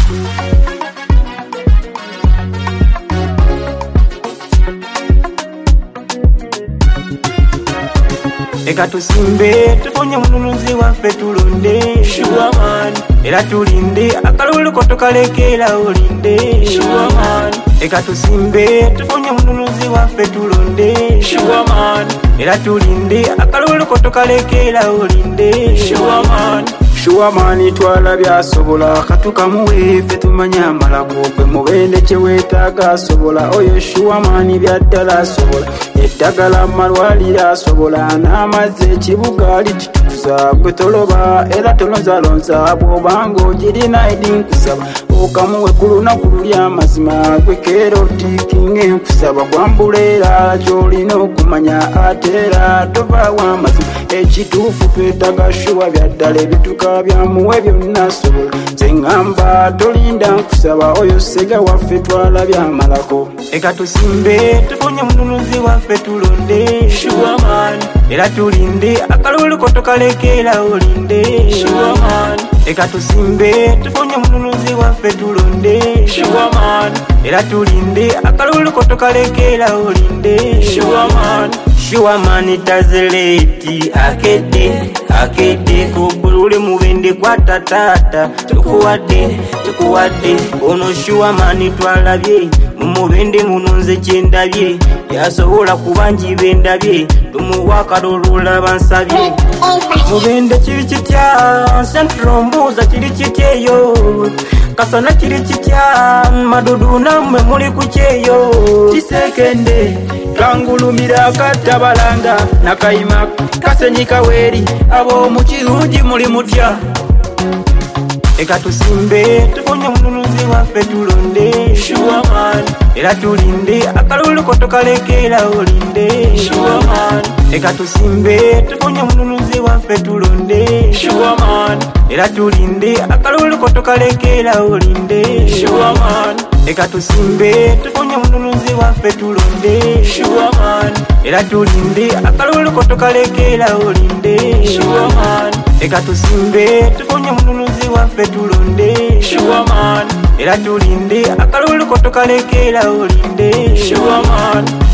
Eka tusimbe tufonye mununuzi waffe tulonde Sure man. Era tulinde akalulu kotokalekera olinde Sure man. Eka tusimbe tufonye mununuzi waffe tulonde Sure man. Era tulinde akalulu kotokalekera olinde Sure man. Sure man twalabya asobola katuka muwefe tumanya amalago gwe mubende kyewetaaga asobola oyo sure man byaddala asobola eddagala malwalira asobola n'amazzi ekibuga litituza gwe toloba era tolonzalonza bw'obanga ogirina edi nkusaba okamuwe ku lunaku luli amazima gwe keroti kinge nkusaba kwambuleera gy'olina okumanya ate era tovaawo amazima ekituufu twetaaga sure byaddala ebituka byamuwe byonna asobola nze ŋŋamba tolinda nkusaba oyo sega waffe twalabya amalako Eka tusimbe tufonye mununuzi waffe tulonde Sure man. Era tulinde akalulu kotokalekera olinde Sure man. Eka tusimbe tufonye mununuzi waffe tulonde Sure man. Era tulinde akalulu kotokalekera olinde Sure man. Sure man tazeleeti akede kubulule mubende kwa tatata tukuwadde ono sure man twalabye mumubende munonze kyendabye yasobola kubanji bendabye tumuwa akalulula bansabye mubende kiri kitya Central Mbuza kiri kityeyo Kasana kiri kitya Madudu namwe muli kukyeyo Kisekende kangulumira katabalanga nakayima kasenyika weri abo mu kirungi muli mutya Eka tusimbe tufonye mununuzi waffe tulonde Sure man. Era tulinde akalulu kotokalekera olinde Sure man. Eka tusimbe tufonye mununuzi waffe tulonde Sure man. Era tulinde akalulu kotokalekera olinde Sure man. Eka tusimbe tufonye mununuzi waffe tulonde Sure man. Era tulinde akalulu kotokalekera olinde Sure man. Eka tusimbe tufonye mununuzi waffe tulonde Sure man. Era tulinde akalulu kotokalekera olinde Sure man.